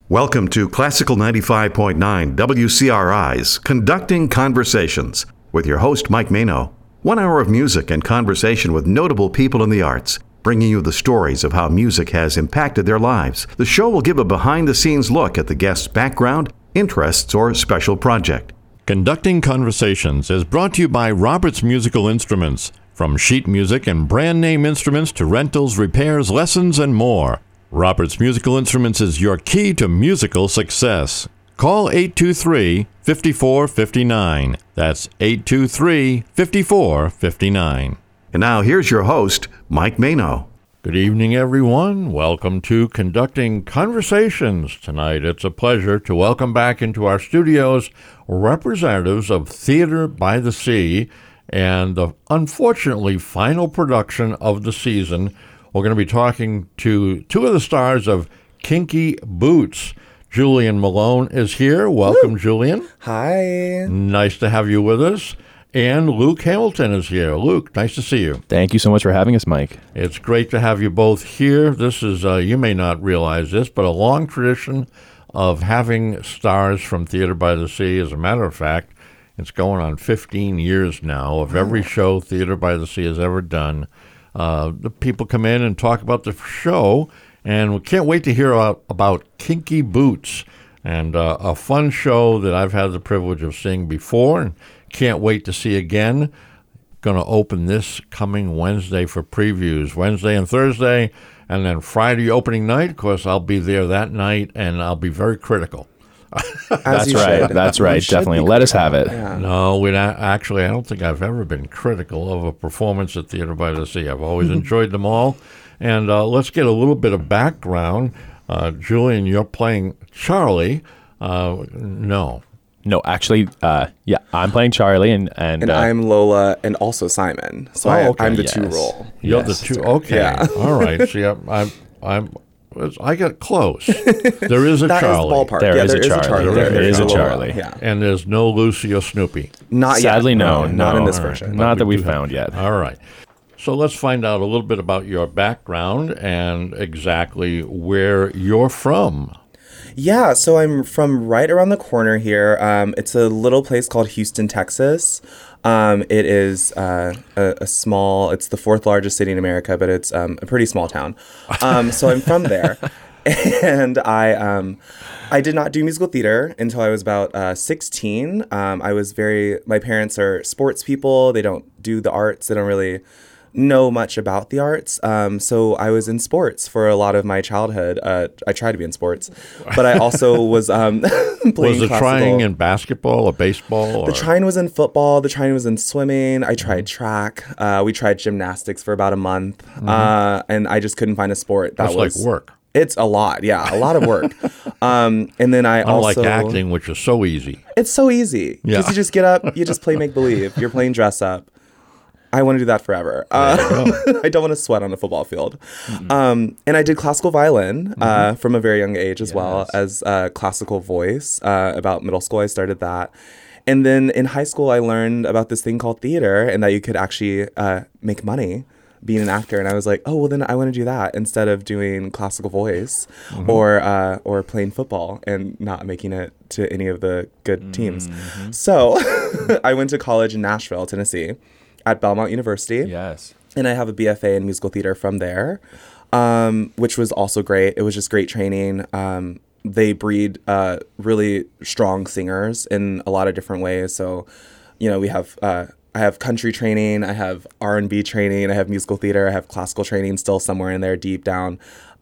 Welcome to Classical 95.9 WCRI's Conducting Conversations with your host, Mike Mano. 1 hour of music and conversation with notable people in the arts, bringing you the stories of how music has impacted their lives. The show will give a behind-the-scenes look at the guest's background, interests, or special project. Conducting Conversations is brought to you by Roberts Musical Instruments. From sheet music and brand name instruments to rentals, repairs, lessons, and more. Roberts Musical Instruments is your key to musical success. Call 823-5459. That's 823-5459. And now here's your host, Mike Mano. Good evening, everyone. Welcome to Conducting Conversations. Tonight, it's a pleasure to welcome back into our studios representatives of Theater by the Sea and the unfortunately final production of the season. We're going to be talking to two of the stars of Kinky Boots. Julian Malone is here. Welcome, Woo. Julian. Hi. Nice to have you with us. And Luke Hamilton is here. Luke, nice to see you. Thank you so much for having us, Mike. It's great to have you both here. This is, you may not realize this, but a long tradition of having stars from Theater by the Sea. As a matter of fact, it's going on 15 years now of every show Theater by the Sea has ever done. The people come in and talk about the show, and we can't wait to hear about Kinky Boots, and a fun show that I've had the privilege of seeing before and can't wait to see again. Going to open this coming Wednesday for previews, Wednesday and Thursday, and then Friday opening night. Of course, I'll be there that night, and I'll be very critical. That's right. That's right. Definitely. Let us have it. Yeah. No, actually, I don't think I've ever been critical of a performance at Theater by the Sea. I've always enjoyed them all. And let's get a little bit of background. Julian, you're playing Charlie. No, actually, I'm playing Charlie, and I'm Lola, and also Simon. So I'm the two role. You're the two. Okay. Yeah. All right. See, I get close. There is a that Charlie. Is the ballpark. There yeah, is a Charlie. There is a Charlie. Yeah. And there's no Lucy or Snoopy. Not Sadly, yet. no. Not in this version. Not that we've found yet. All right. So let's find out a little bit about your background and exactly where you're from. Yeah, so I'm from right around the corner here. It's a little place called Houston, Texas. It is a small, it's the fourth largest city in America, but it's a pretty small town. So I'm from there. And I did not do musical theater until I was about 16. My parents are sports people. They don't do the arts. They don't really know much about the arts. So I was in sports for a lot of my childhood. I tried to be in sports, but I also was playing Was the classical. trying in basketball or baseball? The trying was in football. The trying was in swimming. I tried track. We tried gymnastics for about a month. And I just couldn't find a sport that That's was like work. It's a lot. Yeah, a lot of work. And then I also... Unlike acting, which is so easy. It's so easy. Yeah. Because you just get up, you just play make-believe. You're playing dress-up. I want to do that forever. I don't want to sweat on a football field. And I did classical violin from a very young age as well as classical voice. About middle school, I started that. And then in high school, I learned about this thing called theater and that you could actually make money being an actor. And I was like, oh, well, then I want to do that instead of doing classical voice or playing football and not making it to any of the good teams. So I went to college in Nashville, Tennessee, at Belmont University. Yes. And I have a BFA in musical theater from there, which was also great. It was just great training. They breed really strong singers in a lot of different ways. So, we have I have country training, I have R&B training, I have musical theater, I have classical training still somewhere in there deep down,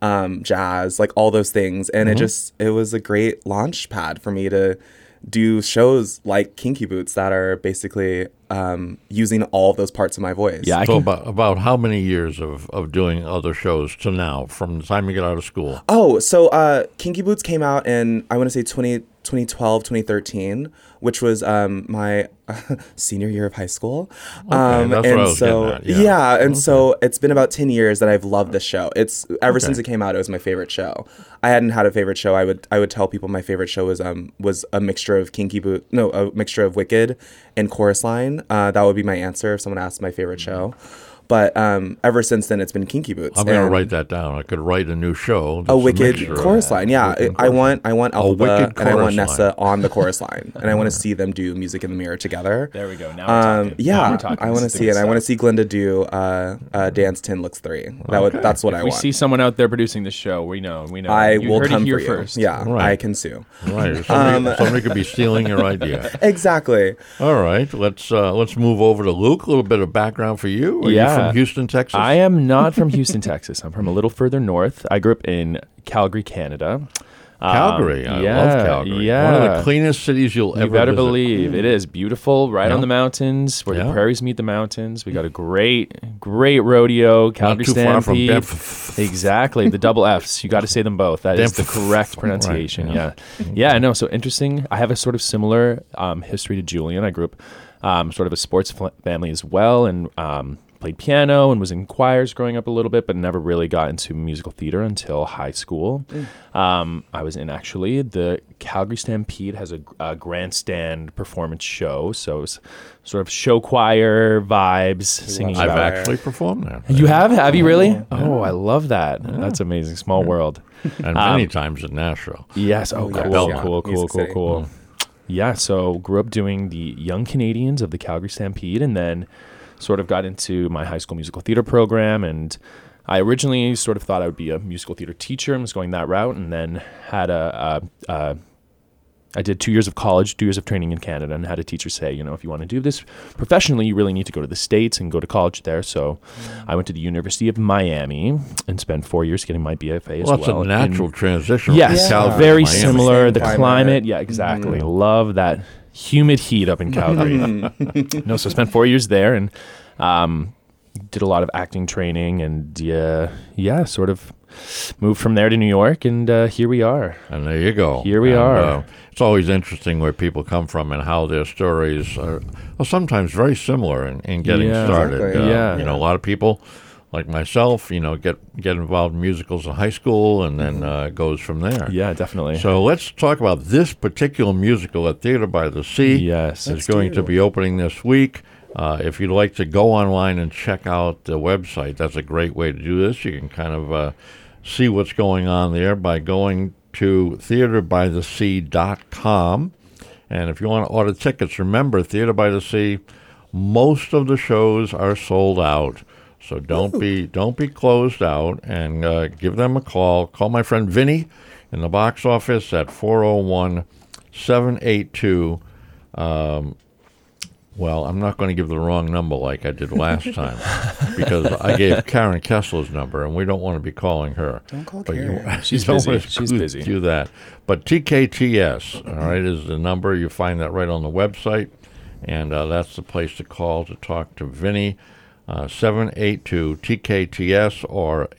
jazz, like all those things. And it was a great launch pad for me to do shows like Kinky Boots that are basically using all of those parts of my voice. Yeah, So about how many years of doing other shows to now, from the time you get out of school? Oh, so Kinky Boots came out in, I want to say 2012, 2013, which was my senior year of high school. Okay, that's what I was getting at, yeah. And so it's been about 10 years that I've loved this show. It's ever since it came out, it was my favorite show. I hadn't had a favorite show. I would tell people my favorite show was a mixture of a mixture of Wicked and Chorus Line. That would be my answer if someone asked my favorite show. But ever since then, it's been Kinky Boots. I'm going to write that down. I could write a new show. A Wicked chorus line. Yeah, I want Alpha and I want Nessa on the chorus line, and I want to see them do Music in the Mirror together. There we go. Now we're talking. Yeah, now we're talking. I want to see it. I want to see Glinda do Dance 10 Looks 3. That's what I want. We see someone out there producing this show. We know. I you will heard come it here for you. first. Yeah, right. I can sue. Right. Somebody could be stealing your idea. Exactly. All right. Let's move over to Luke. A little bit of background for you. Are you from Houston, Texas? I am not from Houston, Texas. I'm from a little further north. I grew up in Calgary, Canada. Calgary. I love Calgary. Yeah. One of the cleanest cities you'll ever visit. You better believe. It is beautiful, right on the mountains, where the prairies meet the mountains. We got a great rodeo, Calgary Stampede. Not too far from Exactly, the double Fs. You got to say them both. That is the correct pronunciation. Right, yeah. I know. So interesting. I have a sort of similar history to Julian. I grew up sort of a sports family as well, and played piano and was in choirs growing up a little bit, but never really got into musical theater until high school. I was in actually the Calgary Stampede has a grandstand performance show, so it's sort of show choir vibes, singing. I've actually performed there. You have? Have you really? Yeah. Oh, I love that. Yeah. That's amazing. Small world. And many times at Nashville. Yes. Oh, cool. Yeah, so grew up doing the Young Canadians of the Calgary Stampede, and then sort of got into my high school musical theater program, and I originally sort of thought I would be a musical theater teacher and was going that route, and then had I did 2 years of college, 2 years of training in Canada, and had a teacher say, if you want to do this professionally, you really need to go to the States and go to college there. So I went to the University of Miami and spent 4 years getting my BFA as well. That's a natural transition. Yes, very similar. The climate, yeah, exactly. Love that humid heat up in Calgary. So I spent 4 years there and did a lot of acting training, and sort of moved from there to New York, and here we are. And there you go. Here we are. It's always interesting where people come from and how their stories are sometimes very similar in getting started. Exactly. A lot of people, like myself, get involved in musicals in high school, and then it goes from there. Yeah, definitely. So let's talk about this particular musical at Theater by the Sea. Yes. It's going to be opening this week. If you'd like to go online and check out the website, that's a great way to do this. You can kind of see what's going on there by going to theaterbythesea.com. And if you want to order tickets, remember, Theater by the Sea, most of the shows are sold out. So don't be closed out, and give them a call. Call my friend Vinny in the box office at 401-782 well, I'm not going to give the wrong number like I did last time, because I gave Karen Kessler's number, and we don't want to be calling her. Don't call Karen. She's busy. She's busy. Do that. But TKTS, all right, is the number. You find that right on the website, and that's the place to call to talk to Vinny, 782-TKTS or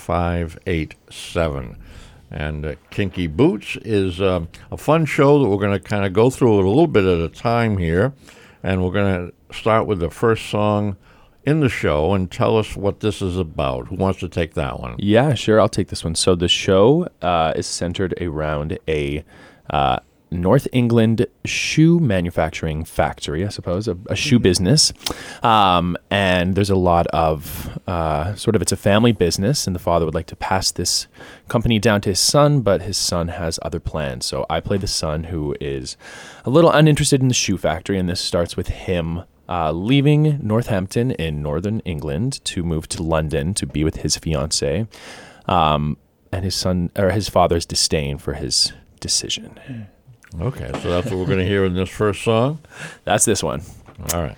8587. And Kinky Boots is a fun show that we're going to kind of go through it a little bit at a time here. And we're going to start with the first song in the show, and tell us what this is about. Who wants to take that one? Yeah, sure. I'll take this one. So the show is centered around a North England shoe manufacturing factory, I suppose, a shoe business. And there's a lot of it's a family business, and the father would like to pass this company down to his son, but his son has other plans. So I play the son, who is a little uninterested in the shoe factory, and this starts with him leaving Northampton in northern England to move to London to be with his fiancée, and his father's disdain for his decision. Okay, so that's what we're going to hear in this first song? That's this one. All right.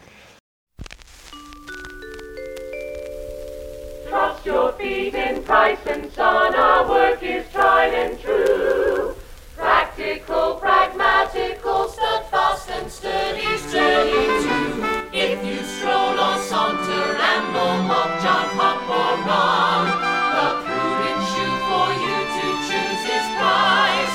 Trust your feet in Price & Son, our work is tried and true. Practical, pragmatical, steadfast and sturdy, sturdy too. If you stroll or saunter, ramble, hop, jump, hop or run, the prudent shoe for you to choose is Price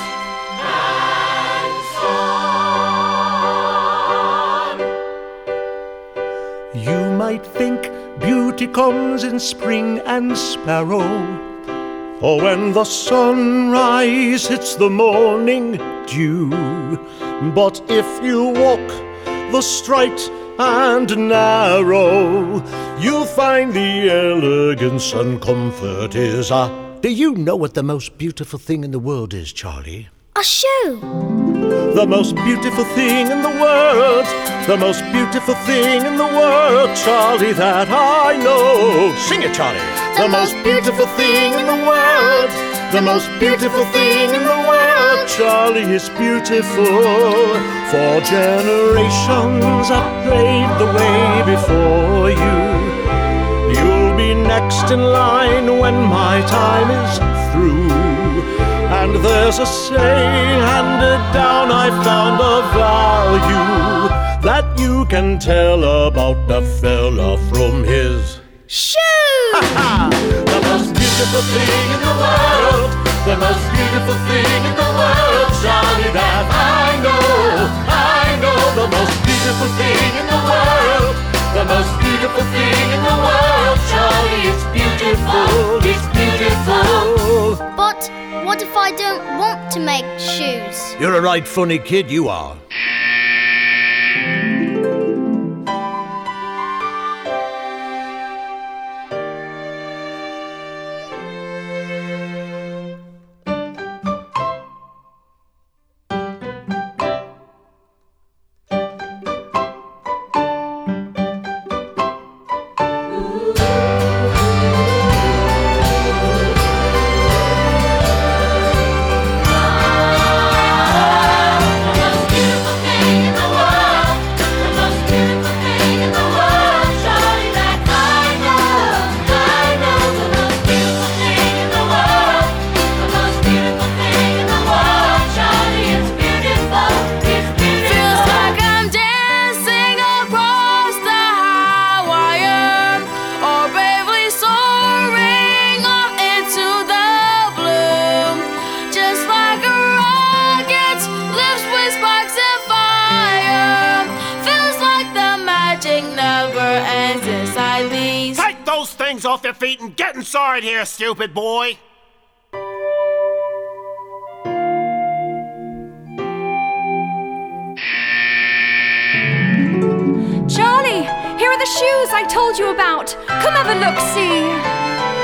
& Son. You might think beauty comes in spring and sparrow, or when the sunrise hits the morning dew. But if you walk the straight and narrow, you'll find the elegance and comfort is a... Do you know what the most beautiful thing in the world is, Charlie? A shoe. The most beautiful thing in the world, the most beautiful thing in the world, Charlie, that I know. Sing it, Charlie. The most beautiful thing in the world, the most beautiful thing in the world, Charlie, is beautiful. For generations I've paved the way before you. You'll be next in line when my time is through. And there's a saying handed down I found of value, that you can tell about a fella from his Shoe! The most beautiful thing in the world, the most beautiful thing in the world, Charlie, that I know, the most beautiful thing in the world, the most beautiful thing in the world, Charlie, it's beautiful, it's beautiful. But what if I don't want to make shoes? You're a right funny kid, you are. Off their feet and get inside here, stupid boy! Charlie, here are the shoes I told you about. Come have a look-see.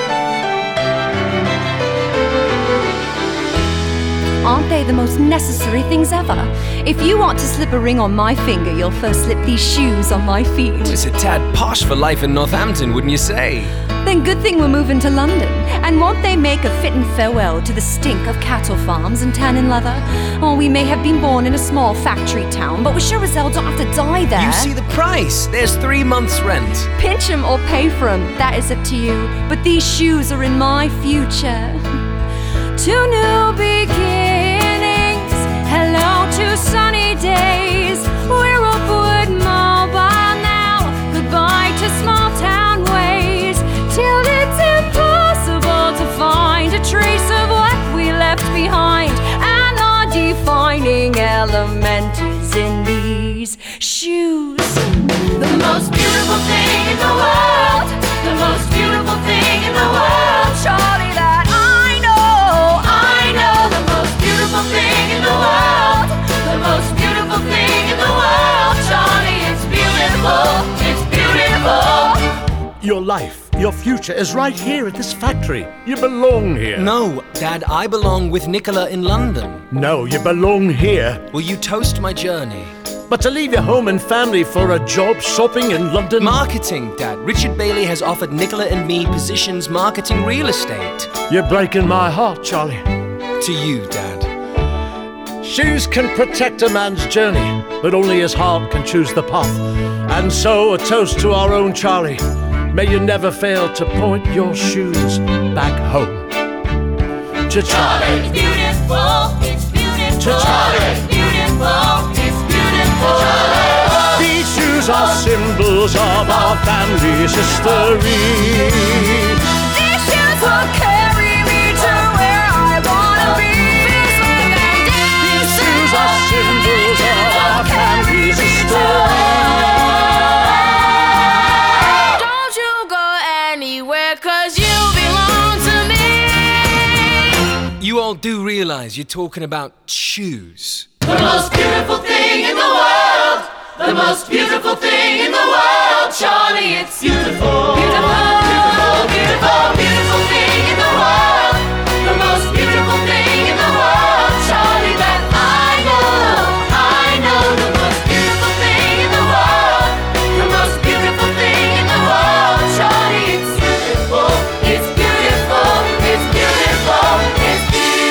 Aren't they the most necessary things ever? If you want to slip a ring on my finger, you'll first slip these shoes on my feet. It's a tad posh for life in Northampton, wouldn't you say? Then good thing we're moving to London. And won't they make a fitting farewell to the stink of cattle farms and tannin leather? Oh, we may have been born in a small factory town, but we sure as hell don't have to die there. You see the price. There's 3 months' rent. Pinch 'em or pay for 'em, that is up to you. But these shoes are in my future. To new beginnings, hello to sunny days. We're upward mobile now, goodbye to small town ways. Till it's impossible to find a trace of what we left behind. And our defining element is in these shoes. The most beautiful thing in the world, the most beautiful thing in the world, Charlie, that I know, the most beautiful thing in the world, the most beautiful thing in the world, Charlie, it's beautiful. Your life, your future is right here at this factory. You belong here. No, Dad, I belong with Nicola in London. No, you belong here. Will you toast my journey? But to leave your home and family for a job shopping in London... Marketing, Dad. Richard Bailey has offered Nicola and me positions marketing real estate. You're breaking my heart, Charlie. To you, Dad. Shoes can protect a man's journey, but only his heart can choose the path. And so, a toast to our own Charlie. May you never fail to point your shoes back home. To Charlie. It's beautiful, it's beautiful. To Charlie. It's beautiful, it's beautiful. Charlie. These shoes are symbols of our family's history. These shoes will carry me to where I wanna be. These shoes are symbols of our family's history. Don't you go anywhere, 'cause you belong to me. You all do realize you're talking about shoes. The most beautiful thing in the world, The most beautiful thing in the world, Charlie, it's beautiful. Beautiful, beautiful, beautiful, beautiful thing in the world. The most beautiful thing in the world, Charlie, that I know the most beautiful thing in the world. The most beautiful thing in the world, Charlie, it's beautiful. It's beautiful, it's beautiful, it's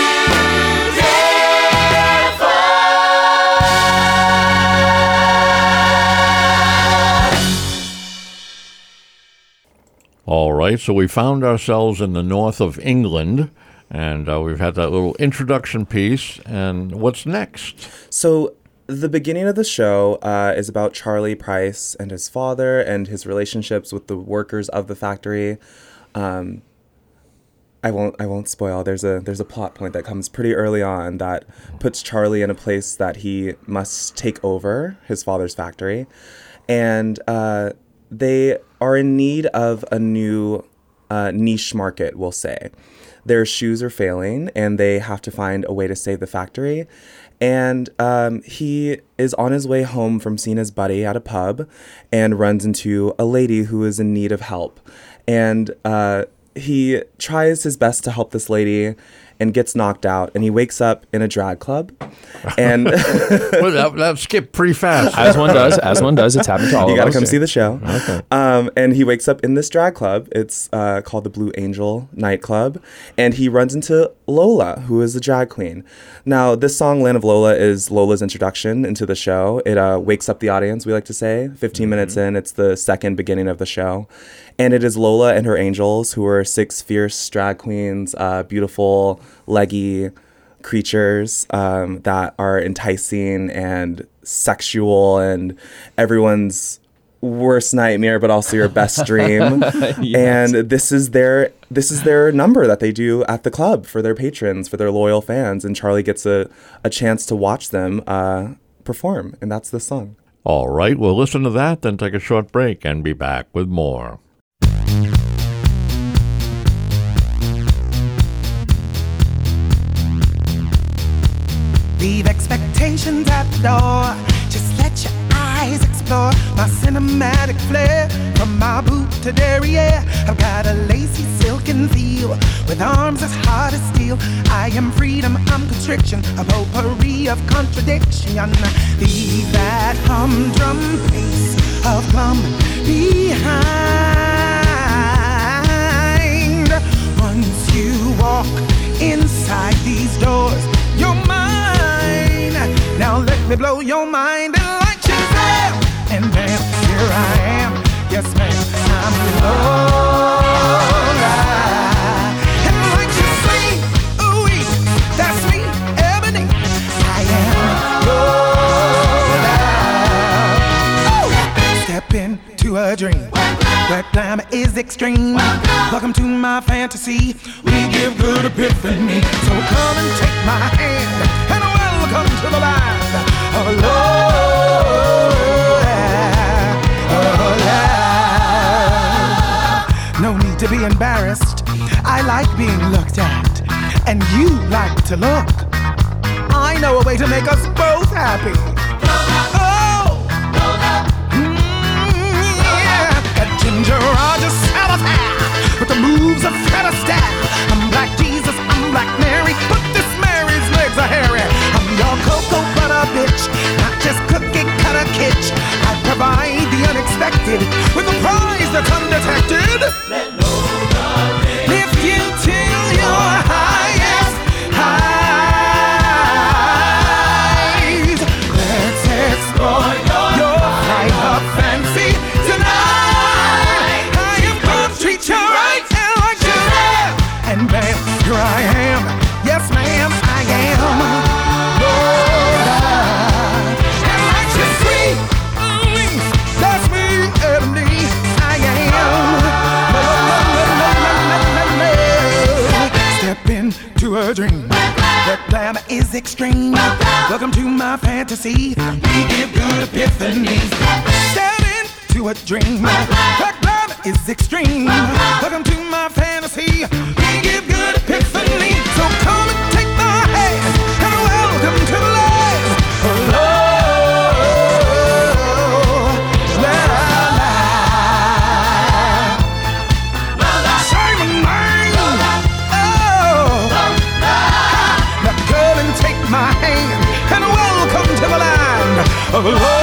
All right, so we found ourselves in the north of England, and we've had that little introduction piece. And what's next? So the beginning of the show is about Charlie Price and his father and his relationships with the workers of the factory. I won't spoil. There's a plot point that comes pretty early on that puts Charlie in a place that he must take over his father's factory, and they are in need of a new niche market, we'll say. Their shoes are failing, and they have to find a way to save the factory. And he is on his way home from seeing his buddy at a pub and runs into a lady who is in need of help. And he tries his best to help this lady and gets knocked out, and he wakes up in a drag club. And Well, that skipped pretty fast. As one does. It's happened to all of us. you got to come see the show. Okay. And he wakes up in this drag club. It's called the Blue Angel nightclub. And he runs into Lola, who is the drag queen. Now, this song, Land of Lola, is Lola's introduction into the show. It wakes up the audience, we like to say. 15 minutes in, it's the second beginning of the show. And it is Lola and her angels, who are 6 fierce drag queens, beautiful, leggy creatures that are enticing and sexual and everyone's worst nightmare, but also your best dream. Yes. And this is their number that they do at the club for their patrons, for their loyal fans. And Charlie gets a chance to watch them perform. And that's the song. All right, we'll listen to that, then take a short break and be back with more. Leave expectations at the door. Just let your eyes explore my cinematic flair. From my boot to derriere, I've got a lacy silken feel with arms as hard as steel. I am freedom, I'm constriction, a potpourri of contradiction. Leave that humdrum pace of plumb behind. Once you walk inside these doors, you're mine. Now let me blow your mind and light you down. And then here I am. Yes, ma'am, I'm Lola. And like you sleep, ooh, that's me, Ebony. I am Lola. Oh, step into a dream where glamour is extreme. Welcome to my fantasy. We give good epiphany. So come and take my hand and welcome to the land of Lola. No need to be embarrassed. I like being looked at, and you like to look. I know a way to make us both happy. Ginger Rogers Salazar with the moves of Fred Astaire. I'm like Jesus, I'm like Mary, but this Mary's legs are hairy. I'm your cocoa butter bitch, not just cookie cutter kitsch. I provide the unexpected with a prize that's undetected. Let Lola lift you till your highest highs. Let's explore your flight of fancy tonight. And bam, here I am. Yes, ma'am, I am Lola. And like you sweet, that's me, Ebony. I am Lola. Step into a dream. The glamour is extreme. Welcome to my fantasy. We give good epiphanies. Step into a dream. The glamour is extreme. Welcome to my fantasy. We give good epiphany. So come and take my hand and welcome to the land of Lola. of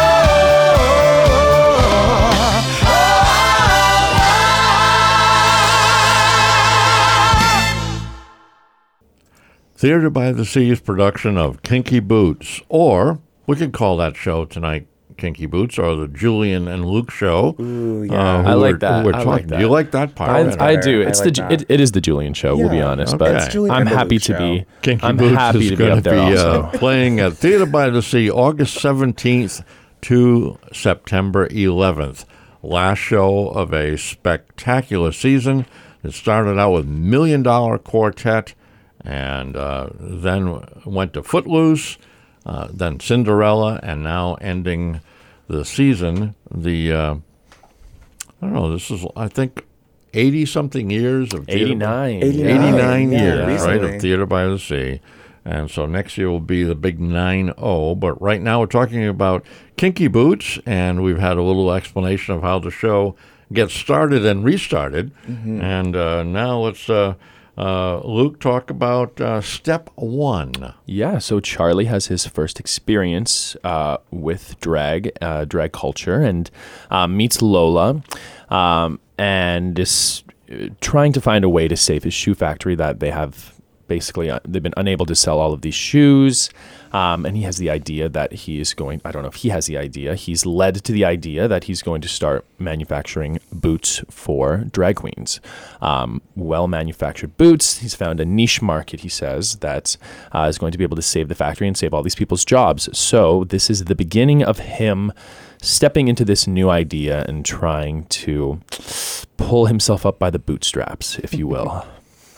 Theater by the Sea's production of Kinky Boots, or we could call that show tonight Kinky Boots, or the Julian and Luke Show. Ooh, yeah. I like that. I like that. You like that part? I do. I It's like the that. it is the Julian Show. We'll be honest, Okay. but It's Julian I'm and the happy Luke to Show. be. Kinky I'm Boots happy is to be going up to there be also. playing at Theater by the Sea August 17th to September 11th. Last show of a spectacular season. It started out with $1 Million Quartet, and then went to Footloose, then Cinderella, and now ending the season. I don't know, this is, I think, 80-something years of theater. 89. 89 Yeah, years, right, recently. of Theater by the Sea. And so next year will be the big 9-0. But right now we're talking about Kinky Boots, and we've had a little explanation of how the show gets started and restarted. Mm-hmm. And now let's, Luke, talk about step one. Yeah, so Charlie has his first experience with drag culture, and meets Lola, and is trying to find a way to save his shoe factory that they have. Basically, they've been unable to sell all of these shoes, and he has the idea that he is going, I don't know if he has the idea, he's led to the idea that he's going to start manufacturing boots for drag queens. Well-manufactured boots. He's found a niche market, he says, that is going to be able to save the factory and save all these people's jobs. So this is the beginning of him stepping into this new idea and trying to pull himself up by the bootstraps, if you will.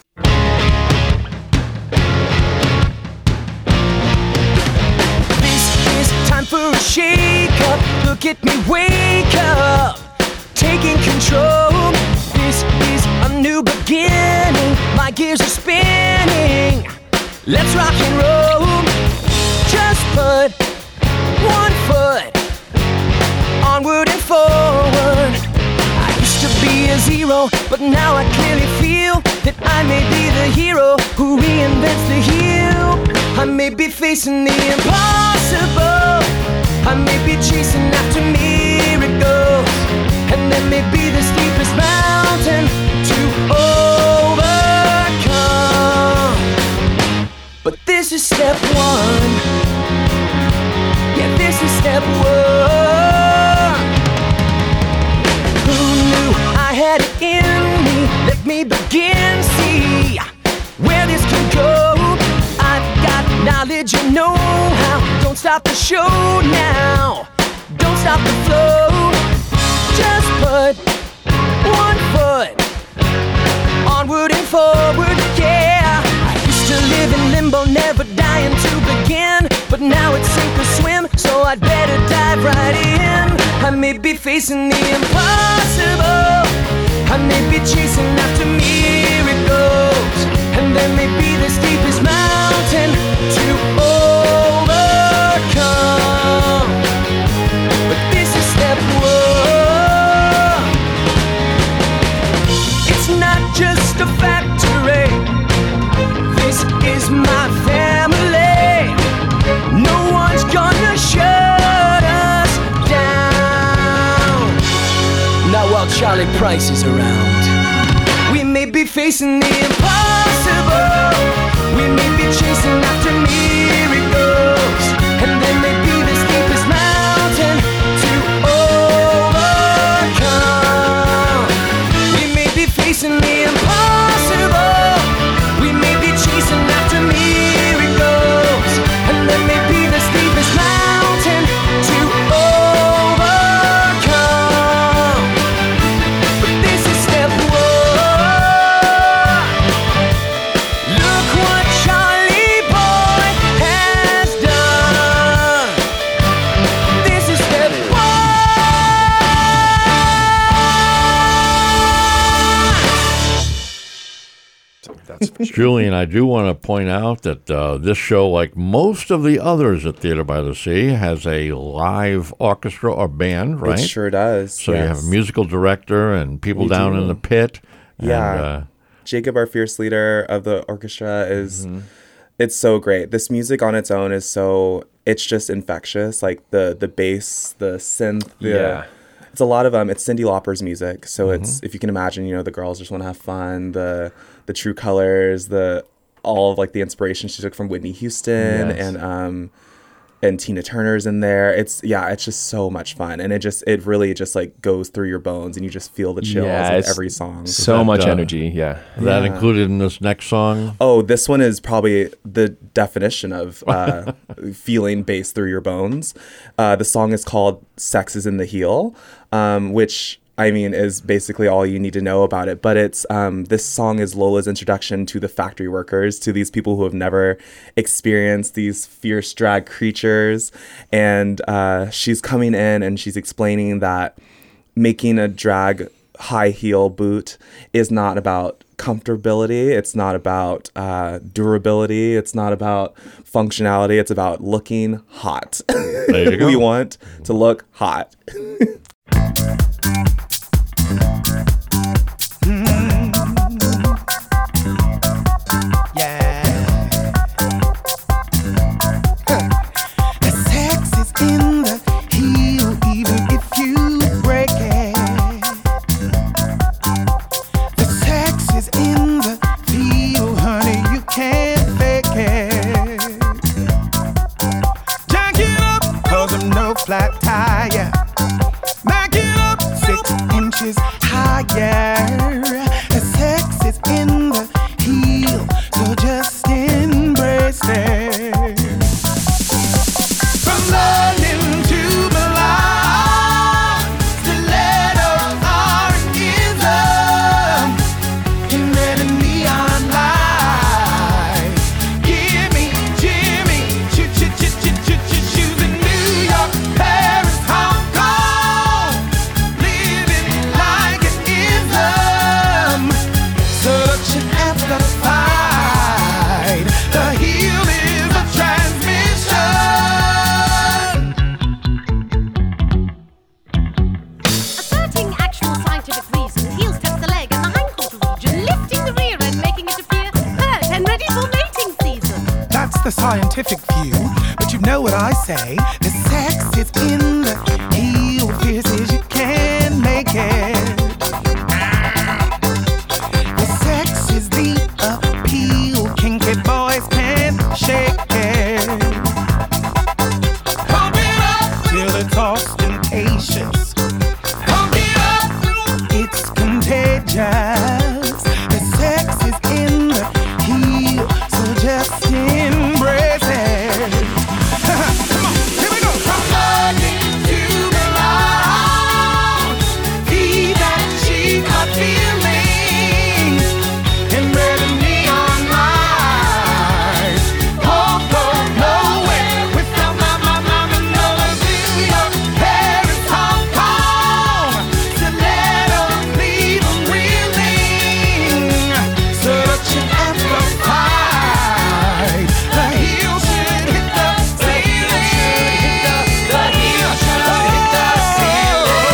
Time for a shake-up. Look at me, wake up. Taking control. This is a new beginning. My gears are spinning. Let's rock and roll. Just put one foot onward and forward. I used to be a zero, but now I clearly feel that I may be the hero who reinvents the heel. I may be facing the impossible. I may be chasing after miracles, and there may be the steepest mountain to overcome. But this is step one. Yeah, this is step one. Who knew I had it in me? Let me begin, see where this can go. I've got knowledge and know-how. Don't stop the show now. Don't stop the flow. Just put one foot onward and forward, yeah. I used to live in limbo, never dying to begin. But now it's sink or swim, so I'd better dive right in. I may be facing the impossible. I may be chasing after miracles, and there may be the steepest mountain to overcome. But this is step one. It's not just a factory. This is my family. No one's gonna shut us down. Not while Charlie Price is around. We may be facing the impossible. We may be chasing after miracles, and there may be the steepest mountain to overcome. We may be facing the impossible. We may be chasing after miracles, and there may be the steepest mountain to overcome. But this is step one. Look what Charlie Boy has done. This is step Julian, I do want to point out that this show, like most of the others at Theater by the Sea, has a live orchestra or band, right? It sure does. So you have a musical director and people We down do. in the pit. Yeah. And, Jacob, our fierce leader of the orchestra, is it's so great. This music on its own is so it's just infectious. Like the bass, the synth, Yeah. it's a lot of it's Cyndi Lauper's music. So it's, if you can imagine, you know, the girls just want to have fun, the true colors, all of like the inspiration she took from Whitney Houston and Tina Turner's in there. It's just so much fun, and it really just like goes through your bones, and you just feel the chills of every song. So much energy, That included in this next song? Oh, this one is probably the definition of feeling bass through your bones. The song is called "Sex Is in the Heel," which, I mean, is basically all you need to know about it. But it's this song is Lola's introduction to the factory workers, to these people who have never experienced these fierce drag creatures. And she's coming in and she's explaining that making a drag high heel boot is not about comfortability. It's not about durability. It's not about functionality. It's about looking hot. There you go. We want to look hot. Flat tire, back it up 6 inches higher. The sex is in the heel, so just embrace it. From London to Milan, stilettos are an ism. In red and neon light, give me Jimmy, shoes in New York, Paris, Hong Kong, living like an ism. Such an amplified, the heel is a transmission. Asserting actual scientific reason, heels touch the leg and the hindquarter region, lifting the rear end, making it appear hurt and ready for mating season. That's the scientific view, but you know what I say. The sex is in the heel, fierce as you can make it. The sex is the appeal, kinky boys can't shake it. Pump it up till it's ostentatious. Pump it up, it's contagious. The sex is in the heel, so just embrace it. Come on, here we go. From London to Milan, feel that cheap hot feeling. In red and neon lights, won't go nowhere without my Nola, New York, Paris, Hong Kong. Stilettos leave 'em reeling. Such an amplified, the heel should hit the ceiling. The heel should hit the ceiling.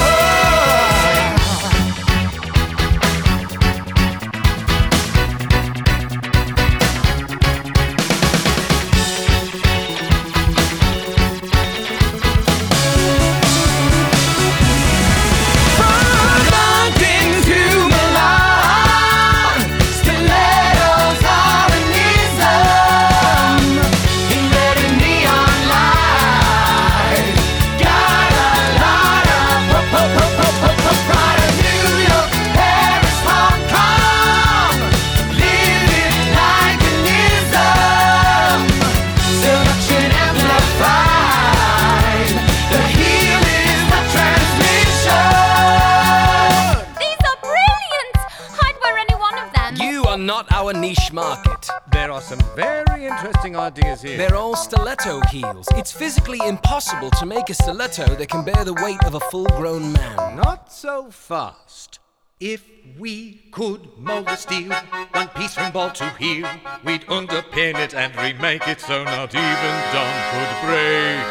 From London to Milan, stilettos are an ism. In red and neon light, got a lot of pride of New York, Paris, Hong Kong, living like an ism. Seduction amplified, the heel is the transmission. These are brilliant! I'd wear any one of them. You are not our niche market. There are some very interesting ideas here. They're all stiletto heels. It's physically impossible to make a stiletto that can bear the weight of a full-grown man. Not so fast. If we could mold the steel, one piece from ball to heel, we'd underpin it and remake it so not even Don could break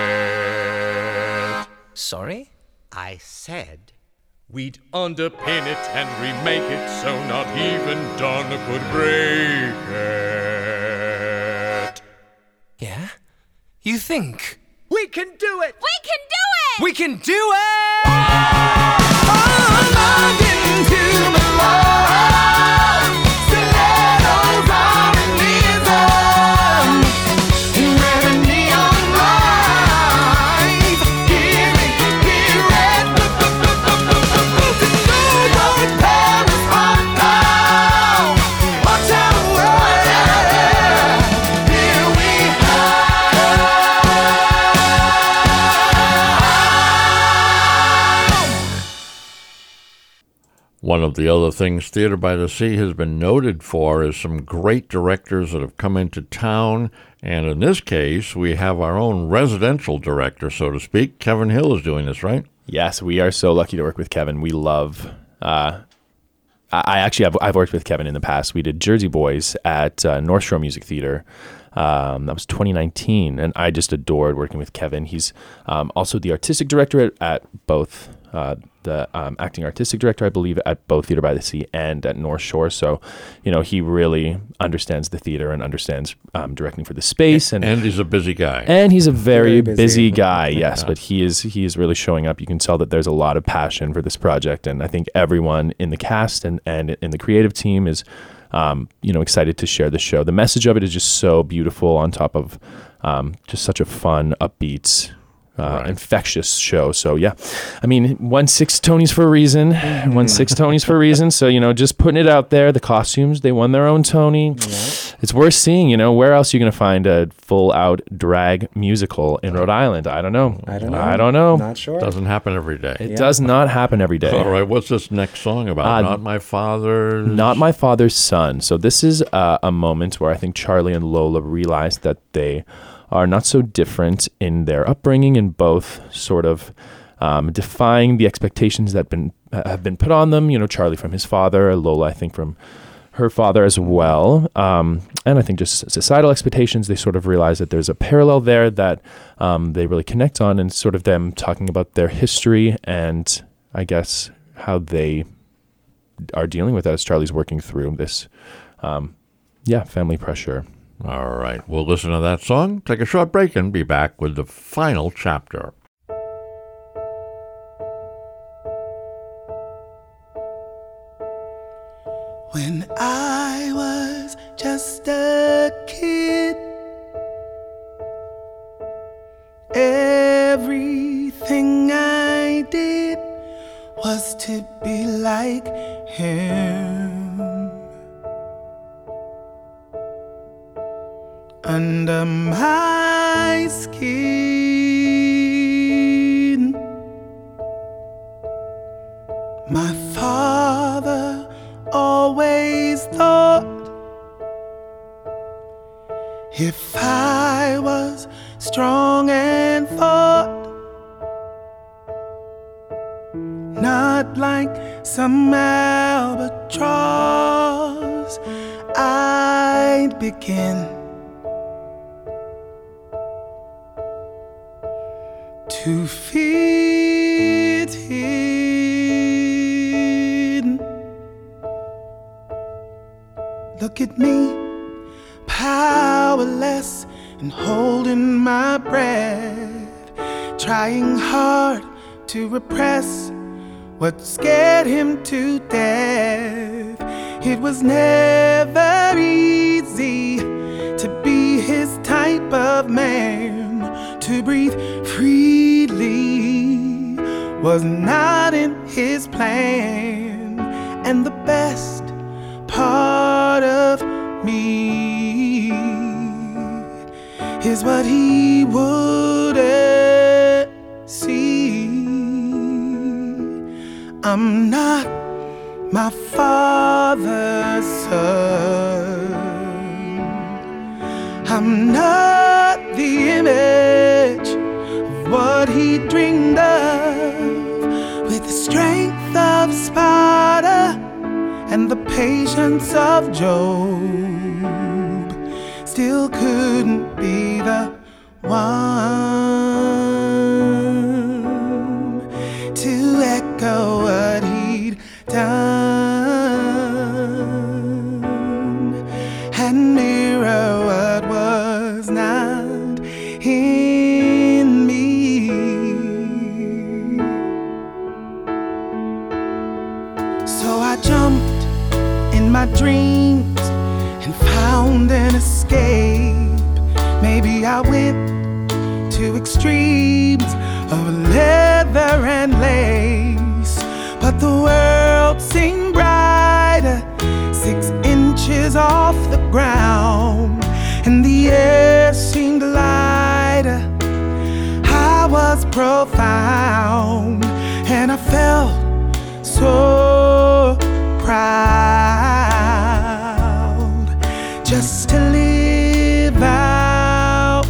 it. Sorry? I said we'd underpin it and remake it so not even Don could break it. Yeah? You think we can do it? We can do it! We can do it! Oh, longing to belong. Stilettos are in rhythm. Where the neon lights hear it. To New York, Paris, Hong Kong. Watch out, here we One of the other things Theater by the Sea has been noted for is some great directors that have come into town. And in this case, we have our own residential director, so to speak. Kevin Hill is doing this, right? Yes, we are so lucky to work with Kevin. We love... I've worked with Kevin in the past. We did Jersey Boys at North Shore Music Theater. That was 2019, and I just adored working with Kevin. He's also the artistic director at both... the acting artistic director, I believe, at both Theater by the Sea and at North Shore. So, he really understands the theater and understands directing for the space. And he's a busy guy. And he's a very busy guy, yes. Yeah. But he is really showing up. You can tell that there's a lot of passion for this project. And I think everyone in the cast and in the creative team is, excited to share the show. The message of it is just so beautiful on top of just such a fun, upbeat, infectious show. So yeah, I mean, won 6 Tonys for a reason. So, just putting it out there, the costumes, they won their own Tony. Yeah. It's worth seeing, where else are you going to find a full out drag musical in Rhode Island? I don't know. Not sure. Doesn't happen every day. It does not happen every day. All right. What's this next song about? Not My Father's Son. So this is a moment where I think Charlie and Lola realized that they are not so different in their upbringing and both sort of defying the expectations that have been put on them. Charlie from his father, Lola, I think, from her father as well. And I think just societal expectations, they sort of realize that there's a parallel there that they really connect on, and sort of them talking about their history and I guess how they are dealing with that as Charlie's working through this, family pressure. All right, we'll listen to that song, take a short break, and be back with the final chapter. When I was just a kid, everything I did was to be like him. Under my skin, my father always thought if I was strong and fought, not like some albatross, I'd begin to fit in. Look at me, powerless and holding my breath, trying hard to repress what scared him to death. It was never easy to be his type of man, to breathe freely was not in his plan. And the best part of me is what he wouldn't see. I'm not my father's son. I'm not the image of what he dreamed of. With the strength of Sparta and the patience of Job, still couldn't be the one to echo what he'd done and mirror what was not him. to extremes of leather and lace. But the world seemed brighter 6 inches off the ground, and the air seemed lighter. I was profound, and I felt so proud just to live out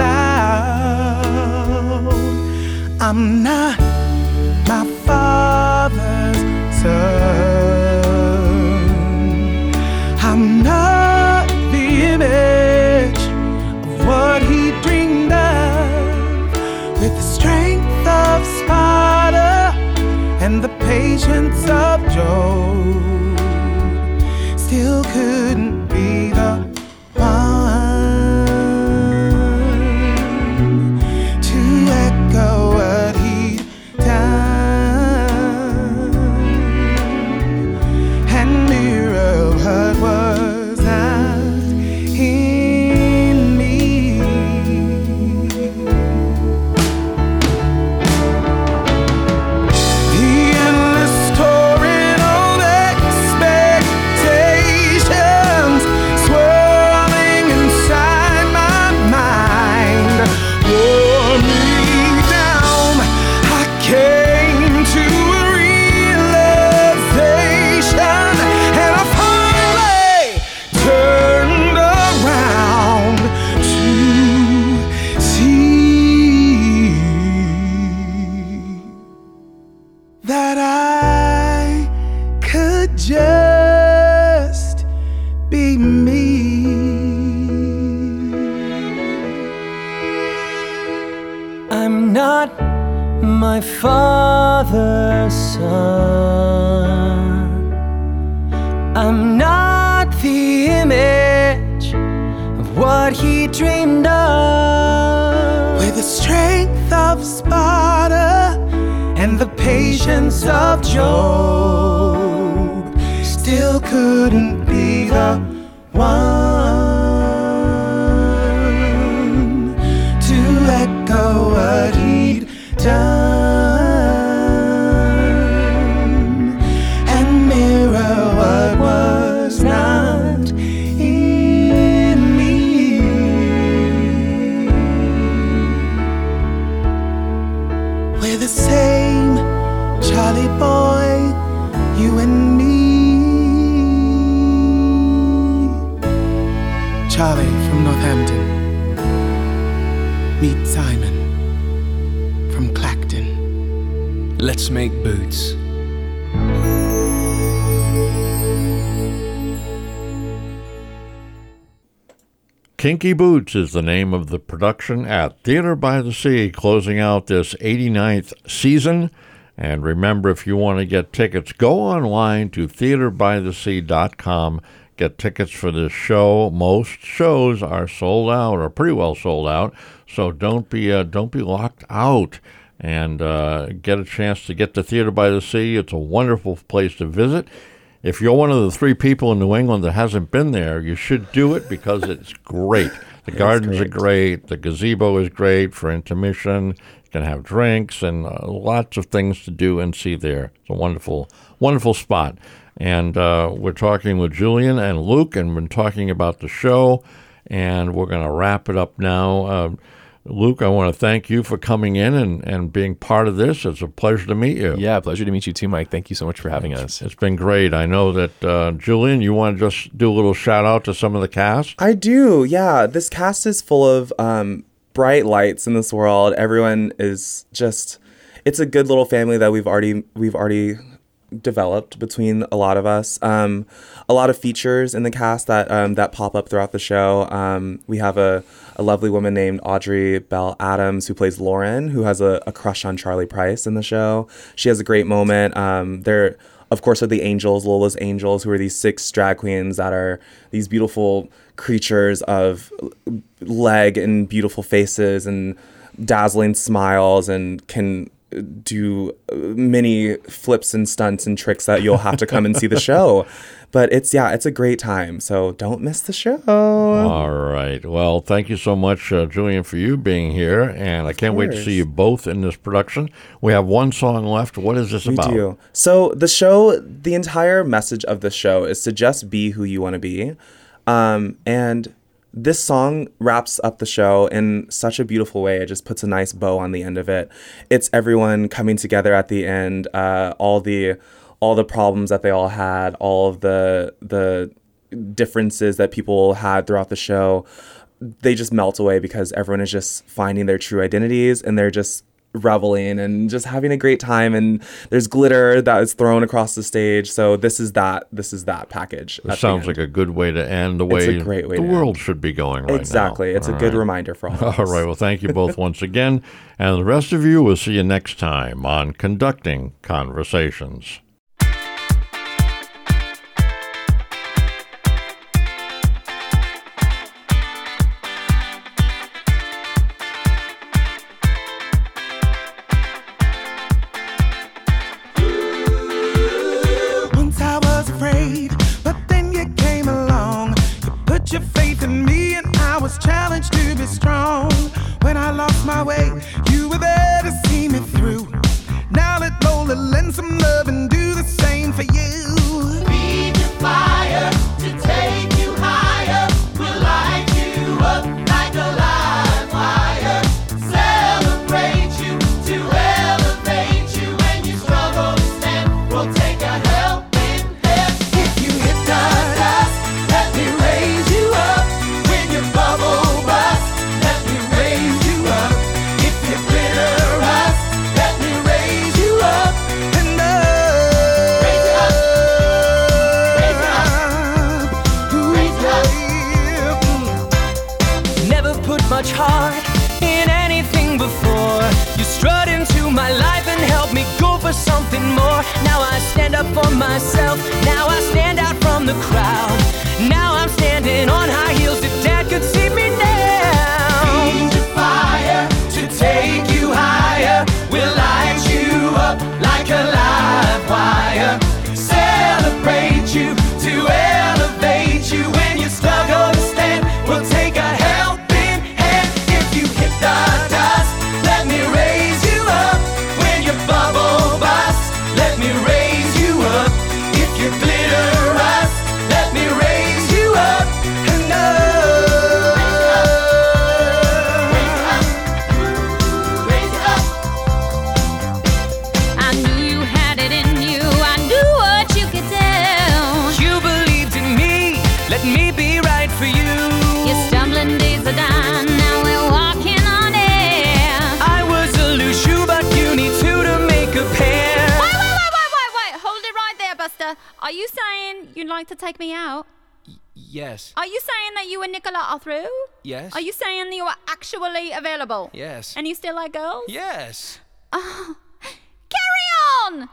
loud. I'm not my father's son. I'm not the image of what he dreamed of. With the strength of Sparta and the patience of Job, still couldn't be the one to echo what he'd done and mirror what was not in me. The endless torrent of expectations swirling inside my mind wore me down. I came to a realization, and I finally turned around to see that I could just be me. I'm not my father's son. I'm not the image of what he dreamed of. With the strength of Sparta and the patience of Job, still couldn't be the one to echo what he'd done and mirror what was not in me. We're the same Charlie boy, you and me. Charlie from Northampton. Meet Simon from Clacton. Let's make boots. Kinky Boots is the name of the production at Theater by the Sea, closing out this 89th season. And remember, if you want to get tickets, go online to theaterbythesea.com. Get tickets for this show. Most shows are sold out, or pretty well sold out. So don't be locked out, and get a chance to get to Theater by the Sea. It's a wonderful place to visit. If you're one of the 3 people in New England that hasn't been there, you should do it because it's great. The gardens are great. The gazebo is great for intermission. You can have drinks and lots of things to do and see there. It's a wonderful, wonderful spot. And we're talking with Julian and Luke, and we've been talking about the show, and we're going to wrap it up now. Luke, I want to thank you for coming in and being part of this. It's a pleasure to meet you. Yeah, pleasure to meet you too, Mike. Thank you so much for having us. It's been great. I know that, Julian, you want to just do a little shout out to some of the cast? I do, yeah. This cast is full of bright lights in this world. Everyone is just, it's a good little family that we've already developed between a lot of us. A lot of features in the cast that pop up throughout the show. We have a lovely woman named Audrey Bell Adams who plays Lauren, who has a crush on Charlie Price in the show. She has a great moment. There, of course, are the Angels, Lola's Angels, who are these 6 drag queens that are these beautiful creatures of leg and beautiful faces and dazzling smiles and can do many flips and stunts and tricks that you'll have to come and see the show. But it's a great time. So don't miss the show. All right. Well, thank you so much, Julian, for you being here. And I can't wait to see you both in this production. We have one song left. What is this about? We do. So the entire message of the show is to just be who you want to be. And this song wraps up the show in such a beautiful way. It just puts a nice bow on the end of it. It's everyone coming together at the end, all the problems that they all had, all of the differences that people had throughout the show, they just melt away because everyone is just finding their true identities and they're just reveling and just having a great time, and there's glitter that is thrown across the stage. So this is that package. It sounds like a good way to end the way it's a great way the to world end. Should be going right exactly. now. It's a good reminder for all of us. All right. Well, thank you both once again. And the rest of you, we'll see you next time on Conducting Conversations. Your faith in me, and I was challenged to be strong. When I lost my way, you were there to see me through. Now let Lola lend some love and do the same for you. Feed your fire to take you higher. We'll light you up like a live wire. Celebrate you to elevate you. When you struggle to stand, we'll take a helping hand. If you hit the dust, let me raise you up. When you bubble bust, let me raise you up. If you glitter rust, let me raise you up. And raise you up. Raise you up. Raise you up. Never put much heart in anything before. You strut into my life and helped me go for something more. Now I stand up for myself. Now I stand out from the crowd. Now I'm standing on high heels if Dad could see me now. Feed your fire to take you higher. We'll light you up like a live wire. Celebrate you to elevate you. When you struggle to stand, we'll take a helping hand. If you hit the dust, let me raise you up. When you bubble bust, let me raise you up. If you glitter rust, let me raise you up. And raise you up. I knew you had it in you. I knew what you could do. You believed in me, let me be right for you. Your stumbling days are done. Now we're walking on air. I was a loose shoe, but you need two to make a pair. Wait. Hold it right there, Buster. Are you saying you'd like to take me out? Yes. Are you saying that you and Nicola are through? Yes. Are you saying that you are actually available? Yes. And you still like girls? Yes. Carry on!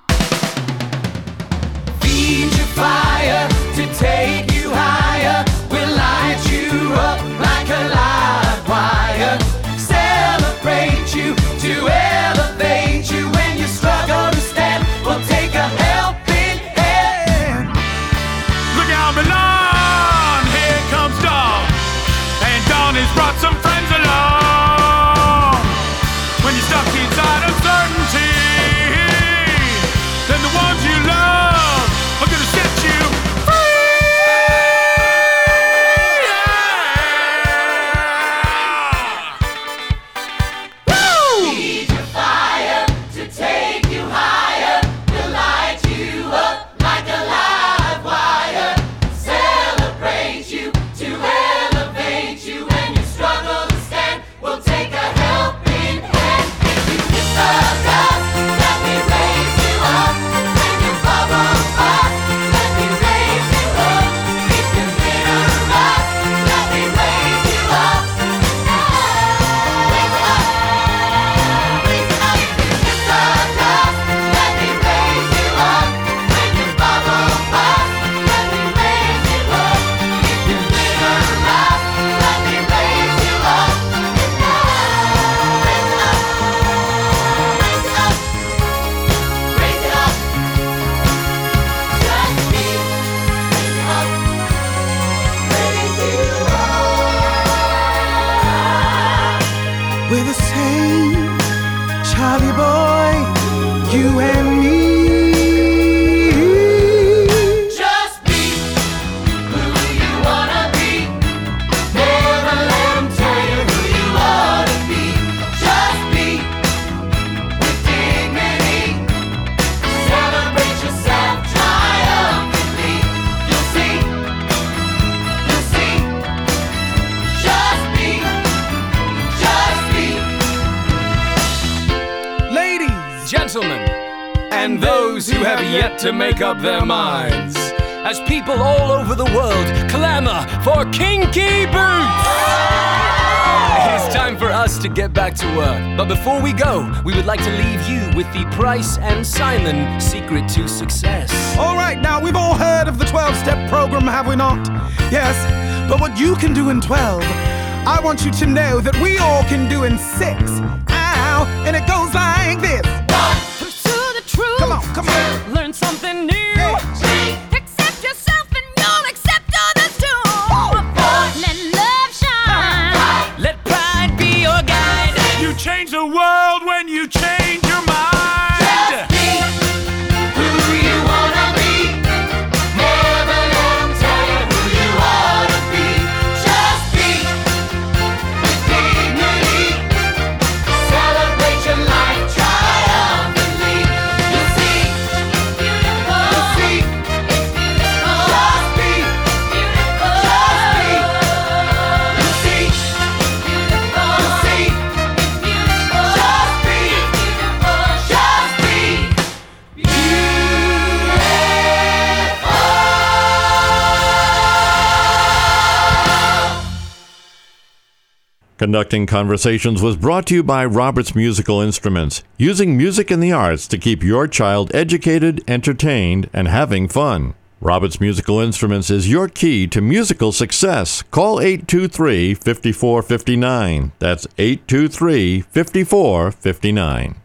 Feed your fire to take you higher. We'll light you up like a live wire. Celebrate you to elevate you. When you struggle to stand, we'll take a helping hand. Look out, Milan! Here comes Dawn. And Dawn has brought some friends along. When you're stuck inside uncertainty, then the ones you love are gonna set you free. Feed your fire to take you higher. We'll light you up like a live wire. Celebrate you to elevate you. When you struggle to stand, we'll take a helping hand. If you hit the same. Charlie boy, you and me. Just be who you wanna be. Never let them tell you who you ought to be. Just be with dignity. Celebrate yourself triumphantly. You'll see. Just be. Ladies, gentlemen, and those who have yet to make up their minds, as people all over the world clamor for kinky boots, it's time for us to get back to work. But before we go, we would like to leave you with the Price and Simon secret to success. All right, now we've all heard of the 12-step program, have we not? Yes, but what you can do in 12, I want you to know that we all can do in 6. Ow, and it goes like this. Pursue the truth. Come on. Learn something new. Yeah. Accept yourself and you'll accept others too. Let love shine. Let pride be your guide. You change the world when you change your mind. Just be who you wanna be. Never let them tell you who you ought to be. Just be with dignity. Celebrate your life triumphantly. You'll see. Beautiful. You'll see. It's beautiful. Just be. Beautiful. Just be. You'll see. Beautiful. You'll see. It's beautiful. Just be. Beautiful. Just be. Conducting Conversations was brought to you by Roberts Musical Instruments, using music in the arts to keep your child educated, entertained, and having fun. Roberts Musical Instruments is your key to musical success. Call 823-5459. That's 823-5459.